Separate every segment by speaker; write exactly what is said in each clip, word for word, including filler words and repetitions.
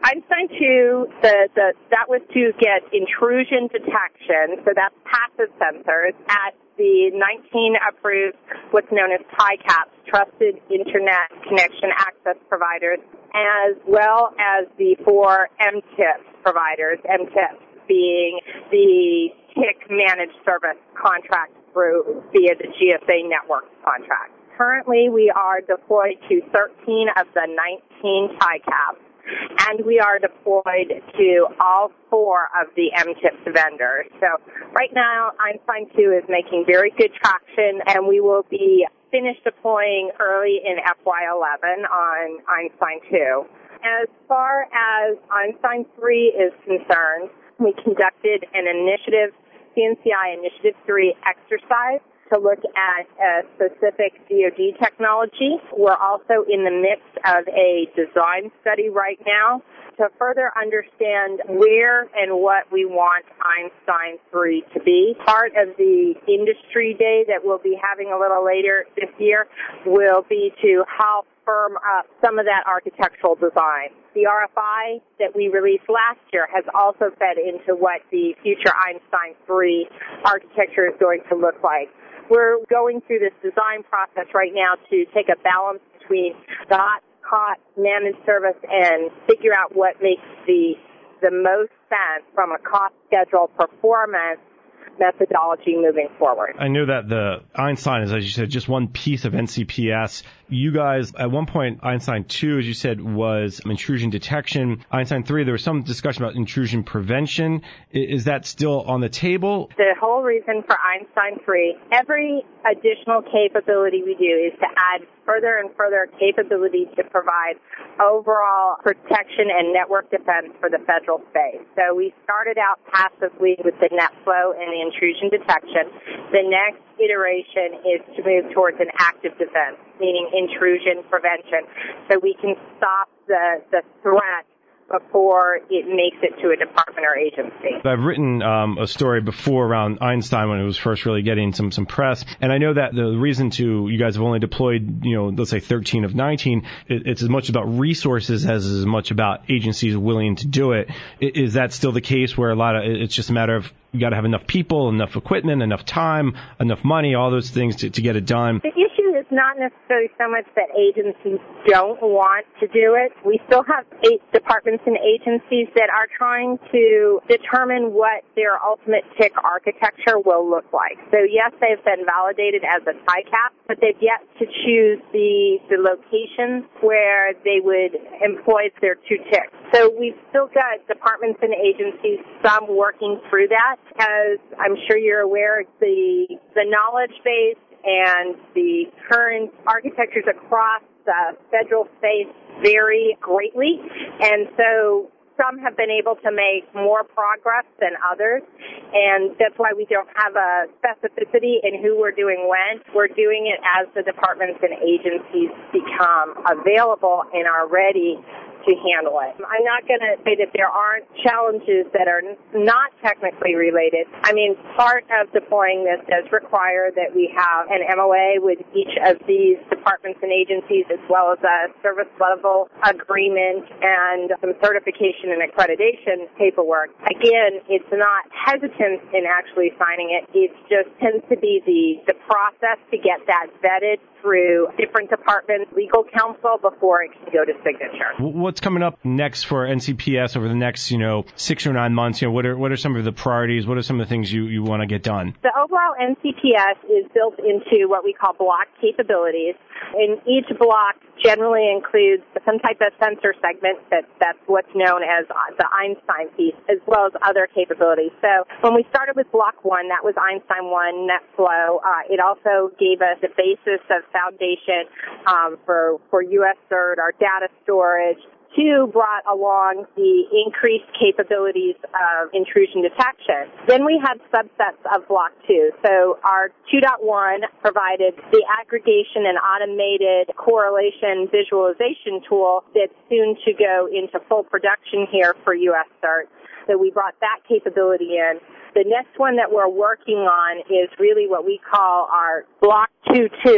Speaker 1: Einstein two, the, the, that was to get intrusion detection, so that's passive sensors, at the nineteen approved, what's known as T I C A Ps, Trusted Internet Connection Access Providers, as well as the four M T I P providers, M T I P being the T I C managed service contract through via the G S A network contract. Currently, we are deployed to thirteen of the nineteen T I C A Ps, and we are deployed to all four of the M T I P vendors. So right now, Einstein two is making very good traction, and we will be finished deploying early in F Y eleven on Einstein two. As far as Einstein three is concerned, we conducted an initiative, C N C I Initiative three exercise, to look at a specific D O D technology. We're also in the midst of a design study right now to further understand where and what we want Einstein three to be. Part of the industry day that we'll be having a little later this year will be to help firm up some of that architectural design. The R F I that we released last year has also fed into what the future Einstein three architecture is going to look like. We're going through this design process right now to take a balance between the hot, hot managed service and figure out what makes the the most sense from a cost, schedule, performance methodology moving forward.
Speaker 2: I know that the Einstein is, as you said, just one piece of N C P S. You guys, at one point, Einstein two, as you said, was intrusion detection. Einstein three, there was some discussion about intrusion prevention. Is that still on the table?
Speaker 1: The whole reason for Einstein three, every additional capability we do is to add further and further capability to provide overall protection and network defense for the federal space. So we started out passively with the NetFlow and the intrusion detection. The next iteration is to move towards an active defense, meaning intrusion prevention, so we can stop the, the threat before it makes it to a department or agency.
Speaker 2: I've written um, a story before around Einstein when it was first really getting some, some press, and I know that the reason to, you guys have only deployed, you know, let's say thirteen of nineteen, it, it's as much about resources as as much about agencies willing to do it. Is that still the case where a lot of, it's just a matter of you got to have enough people, enough equipment, enough time, enough money, all those things to, to get it done?
Speaker 1: The issue is not necessarily so much that agencies don't want to do it. We still have eight departments and agencies that are trying to determine what their ultimate T I C architecture will look like. So yes, they've been validated as a T I C A P, but they've yet to choose the, the locations where they would employ their two T I Cs. So we've still got departments and agencies, some working through that. As I'm sure you're aware, the, the knowledge base and the current architectures across the federal space vary greatly, and so some have been able to make more progress than others, and that's why we don't have a specificity in who we're doing when. We're doing it as the departments and agencies become available and are ready to handle it. I'm not going to say that there aren't challenges that are not technically related. I mean, part of deploying this does require that we have an M O A with each of these departments and agencies, as well as a service level agreement and some certification and accreditation paperwork. Again, it's not hesitant in actually signing it. It just tends to be the, the process to get that vetted through different departments, legal counsel, before it can go to signature.
Speaker 2: What's coming up next for N C P S over the next, you know, six or nine months? You know, what are what are some of the priorities? What are some of the things you, you want to get done?
Speaker 1: The overall N C P S is built into what we call block capabilities. And each block generally includes some type of sensor segment that that's what's known as the Einstein piece, as well as other capabilities. So when we started with block one, that was Einstein one, NetFlow. Uh, it also gave us the basis of foundation um, for, for U S CERT, our data storage. Two brought along the increased capabilities of intrusion detection. Then we had subsets of Block two. So our two point one provided the aggregation and automated correlation visualization tool that's soon to go into full production here for U S CERT. So we brought that capability in. The next one that we're working on is really what we call our Block two point two,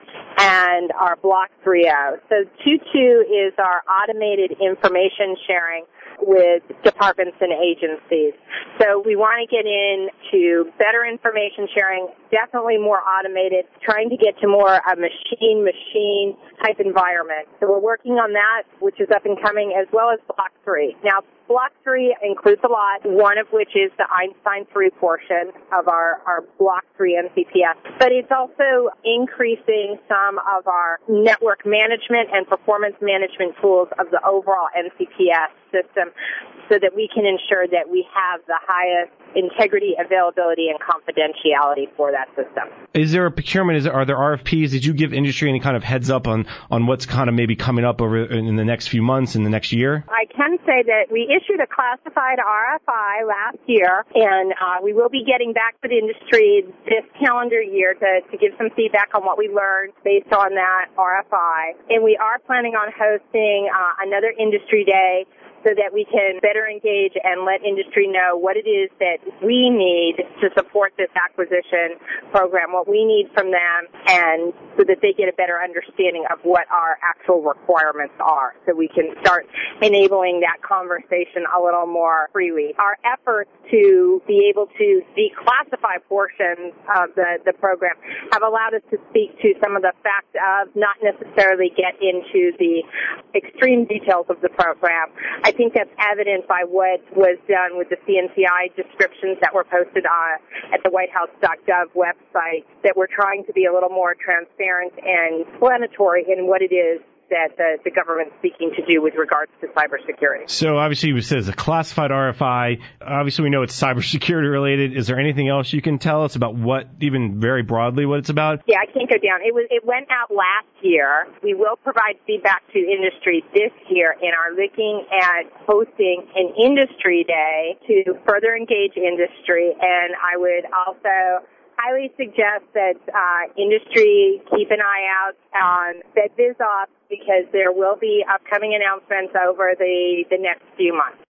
Speaker 1: and our Block three oh. So two two is our automated information sharing with departments and agencies. So we want to get into better information sharing, definitely more automated, trying to get to more a machine-machine type environment. So we're working on that, which is up and coming, as well as Block three. Now, Block three includes a lot, one of which is the Einstein three portion of our, our Block three N C P S. But it's also increasing some of our network management and performance management tools of the overall N C P S system so that we can ensure that we have the highest integrity, availability, and confidentiality for that system.
Speaker 2: Is there a procurement? Is there, are there R F Ps? Did you give industry any kind of heads up on, on what's kind of maybe coming up over in the next few months, in the next year?
Speaker 1: I can say that we issued a classified R F I last year, and uh, we will be getting back to the industry this calendar year to, to give some feedback on what we learned based on that R F I. And we are planning on hosting uh, another industry day so that we can better engage and let industry know what it is that we need to support this acquisition program, what we need from them, and so that they get a better understanding of what our actual requirements are, so we can start enabling that conversation a little more freely. Our efforts to be able to declassify portions of the, the program have allowed us to speak to some of the facts of, not necessarily get into the extreme details of the program. I think that's evident by what was done with the C N C I descriptions that were posted on, at the white house dot gov website, that we're trying to be a little more transparent and explanatory in what it is that the, the government's seeking to do with regards to cybersecurity.
Speaker 2: So obviously you said it's a classified R F I. Obviously we know it's cybersecurity related. Is there anything else you can tell us about what, even very broadly, what it's about?
Speaker 1: Yeah, I can't go down. It was it went out last year. We will provide feedback to industry this year and are looking at hosting an industry day to further engage industry. And I would also highly suggest that uh, industry keep an eye out on FedBizOps, because there will be upcoming announcements over the, the next few months.